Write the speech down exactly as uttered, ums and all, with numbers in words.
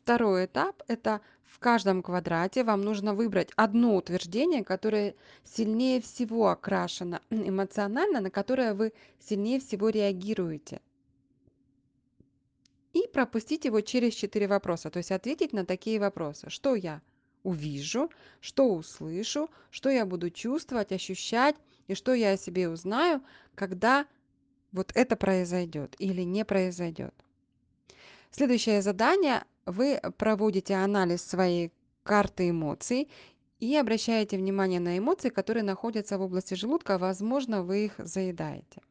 Второй этап — это в каждом квадрате вам нужно выбрать одно утверждение, которое сильнее всего окрашено эмоционально, на которое вы сильнее всего реагируете. И пропустить его через четыре вопроса, то есть ответить на такие вопросы. Что я увижу, что услышу, что я буду чувствовать, ощущать, и что я о себе узнаю, когда вот это произойдет или не произойдет. Следующее задание. Вы проводите анализ своей карты эмоций и обращаете внимание на эмоции, которые находятся в области желудка. Возможно, вы их заедаете.